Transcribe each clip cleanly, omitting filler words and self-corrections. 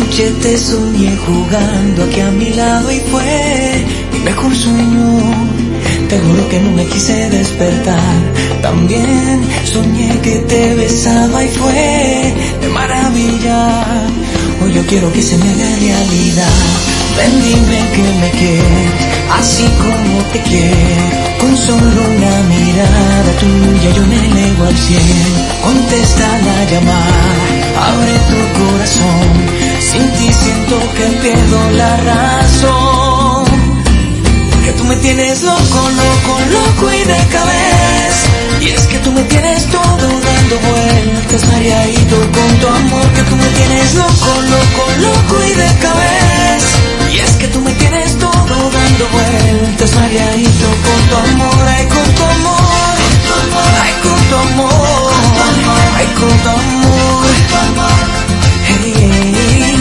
noche te soñé jugando aquí a mi lado y fue mi mejor sueño. Te juro que no me quise despertar. También soñé que te besaba y fue de maravilla. Hoy yo quiero que se me haga realidad. Ven, dime que me quieres, así como te quiero. Con solo una mirada tuya yo me elevo al cielo. Contesta la llamada, abre tu corazón. Sin ti siento que pierdo la razón. Que tú me tienes loco, loco, loco y de cabeza. Y es que tú me tienes todo dando vueltas, mareadito con tu amor. Que tú me tienes loco, loco, loco y de cabeza. Y es que tú me tienes todo dando vueltas, mareadito con tu amor. Ay, con tu amor, ay, con tu amor, ay, con tu amor. Hey, hey.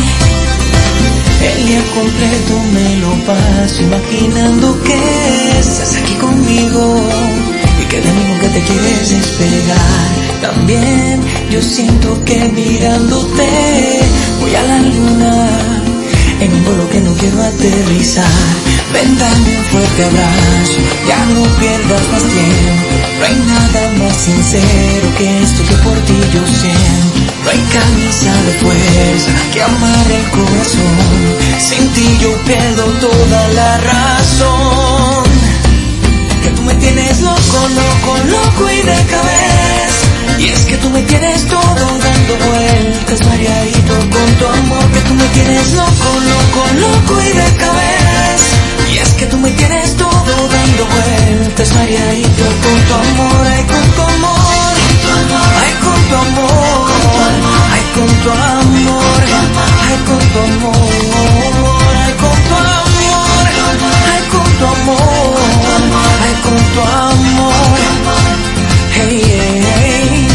El día completo me lo paso imaginando que estás aquí conmigo y que de mí nunca te quieres despegar. También yo siento que mirándote voy a la luna en un vuelo que no quiero aterrizar. Ven, dame un fuerte abrazo, ya no pierdas más tiempo. No hay nada más sincero que esto que por ti yo siento. No hay camisa de fuerza que amarre el corazón. Sin ti yo pierdo toda la razón. Que tú me tienes loco, loco, loco y de cabeza. Y es que tú me tienes todo dando vueltas, mareadito con tu amor. Que tú me tienes loco, loco, loco y de cabeza. Y es que tú me tienes todo dando vueltas, mareadito con tu amor. Ay, con tu amor, ay, con tu amor, ay, con tu amor, ay, con tu amor, ay, con tu amor, ay, con tu amor, ay, con tu amor. Hey, hey, hey.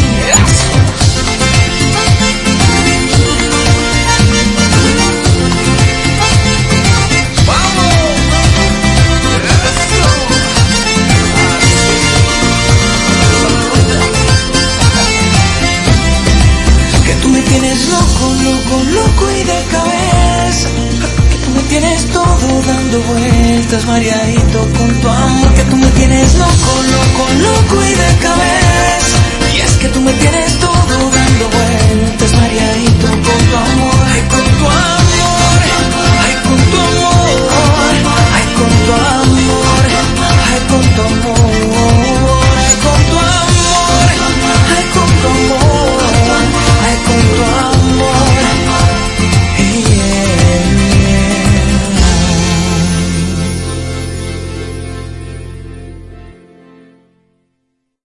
Tienes loco, loco, loco y de cabeza. Que tú me tienes todo dando vueltas, mareadito con tu amor. Que tú me tienes loco, loco, loco y de cabeza.